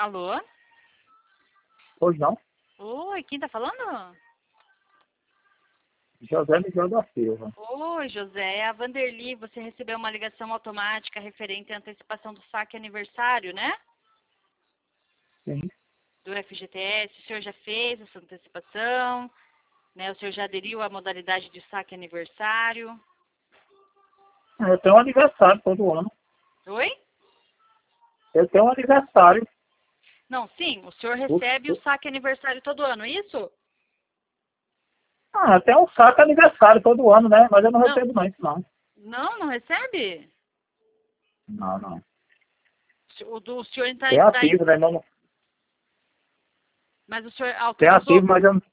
Alô? Pois não? Oi, quem tá falando? José Miguel da Silva. Oi, José. É a Vanderly. Você recebeu uma ligação automática referente à antecipação do saque aniversário, né? Sim. Do FGTS. O senhor já fez essa antecipação, né? O senhor já aderiu à modalidade de saque aniversário. Eu tenho um aniversário todo ano. Oi? Eu tenho um aniversário. Não, sim. O senhor recebe o saque aniversário todo ano, isso? Eu tenho um saco aniversário todo ano, né? Mas eu não recebo não, isso não. Não, não recebe? Não. O senhor está... Tem ativo, né? Não, Mas o senhor tem autorizou... ativo, mas eu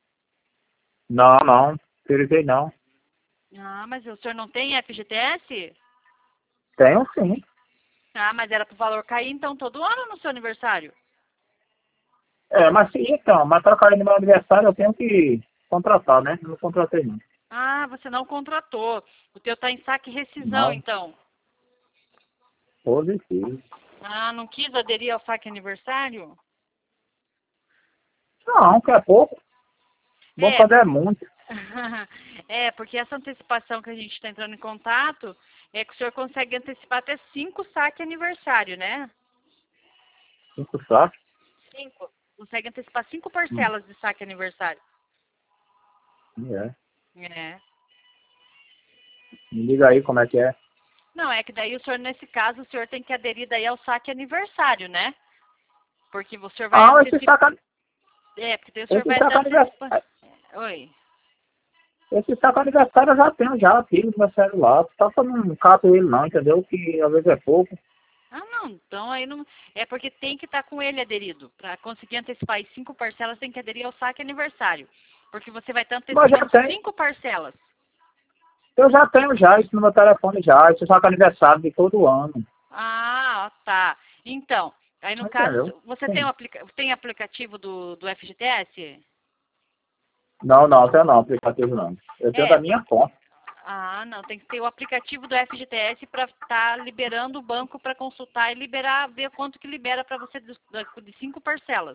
não. Priorizei não. Ah, mas o senhor não tem FGTS? Tenho sim. Ah, mas era pro valor cair, então, todo ano no seu aniversário? Mas sim, então, mas para cair no meu aniversário eu tenho que contratar, né? Eu não contratei não. Ah, você não contratou. O teu tá em saque e rescisão, Não, então. positivo. Ah, não quis aderir ao saque aniversário? Não, que é pouco. Vou É, fazer muito. porque essa antecipação que a gente está entrando em contato é que o senhor consegue antecipar até 5 saque aniversário, né? 5 sacos. 5. Consegue antecipar 5 Hum, parcelas de saque aniversário. é. É. Me diga aí como é que é. Não, é que daí o senhor, nesse caso, o senhor tem que aderir daí ao saque aniversário, né? Porque o senhor vai Esse antecipar. saco, Porque daí o senhor esse vai saco antecipar. aniversário. Oi. Esse saco aniversário eu já tenho já aqui no meu celular. Só que eu não cato ele não, entendeu? Que às vezes é pouco. Ah, não. Então aí não. É porque tem que estar com ele aderido. Para conseguir antecipar as 5 parcelas, tem que aderir ao saque aniversário. Porque você vai estar Mas já antecipando tem. 5 parcelas. Eu já tenho já isso no meu telefone já. Esse saco aniversário de todo ano. Ah, tá. Então, aí no caso, Entendeu? você tem, Sim. tem aplicativo do FGTS? Não, eu tenho não, aplicativo não. Eu tenho da É, minha conta. Ah, não, tem que ter o aplicativo do FGTS para estar liberando o banco para consultar e liberar, ver quanto que libera para você de 5 parcelas.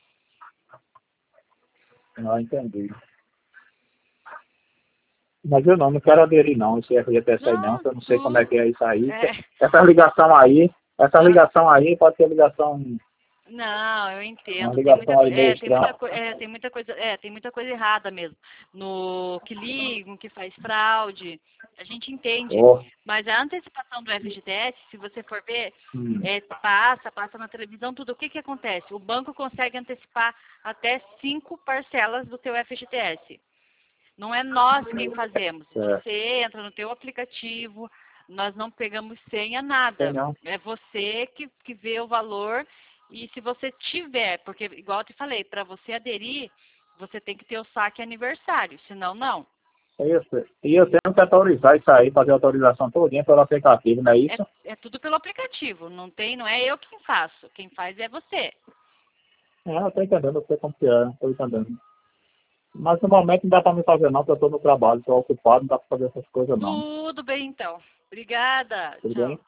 Não entendi. Mas eu não quero aderir não, esse FGTS aí não, Não, que eu não sei como é tu. que é isso aí. É, Essa ah, ligação aí pode ser ligação, não, eu uma entendo. Tem muita, ligação aí meio estranha. tem muita coisa errada mesmo. No que ligam, que faz fraude, a gente entende. Oh, Mas a antecipação do FGTS, se você for ver, hum, passa na televisão tudo. O que que acontece? O banco consegue antecipar até 5 parcelas do teu FGTS. Não é nós quem fazemos. é, Você entra no teu aplicativo, nós não pegamos senha, sei nada. não. É você que vê o valor e se você tiver, porque igual eu te falei, para você aderir, você tem que ter o saque aniversário, senão não. É isso. E eu tenho que autorizar isso aí, fazer a autorização todinha pelo aplicativo, não é isso? É tudo pelo aplicativo, não é eu quem faço, quem faz é você. Eu tô entendendo, eu sei como que é, tô entendendo. Mas no momento não dá pra me fazer não, porque eu tô no trabalho, tô ocupado, não dá pra fazer essas coisas não. Tudo bem então. Obrigada. Tudo bem? Tchau.